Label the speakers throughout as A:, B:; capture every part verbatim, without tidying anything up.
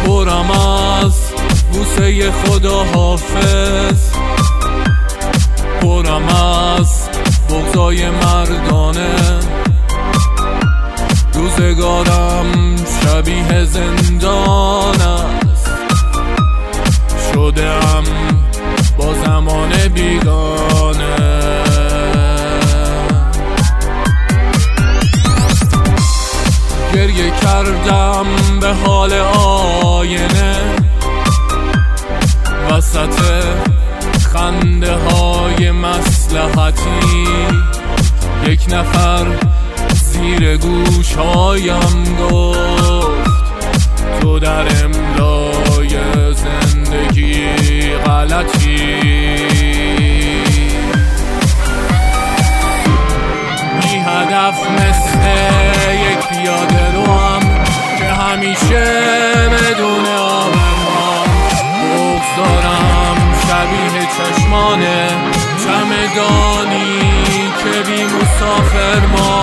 A: پرم از بوسه خدا حافظ، پرم از بغضای مردانه. روزگارم شبیه زندان است، شده‌ام با زمان بیگانه. گریه کردم به حال آینه، وسط خنده های مصلحتی. یک نفر زیر گوش هایم گفت تو در املای زندگی غلطی. بی هدف مثل یک پیاده روم که همیشه بدون آبرمان. بغض دارم شبیه چشمان چمدانی که بی مسافر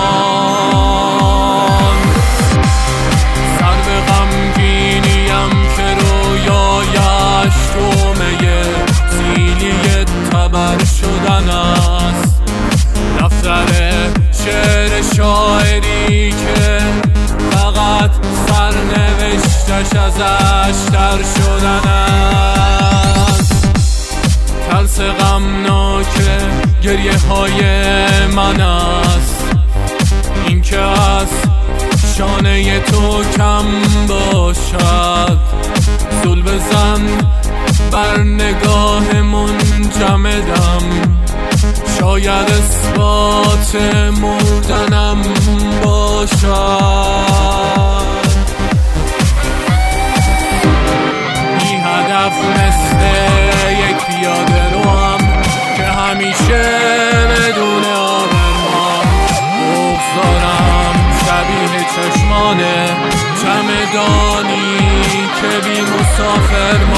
A: مان. سر به غمگینیم که رویایش تومه سیلی تبر شدن است. دفتر شعر شاعری که فقط سرنوشتش ازش در شدن است. ترس غمناک گریه های من است، این که از شانه تو کم باشد. زل بزن بر نگاه منجمدم، شاید اثبات مردنم باشد. بی هدف مثل یک پیاده روم که همیشه بدون آبرمان. بغض دارم شبیه چشمان چمدانی که بی مسافر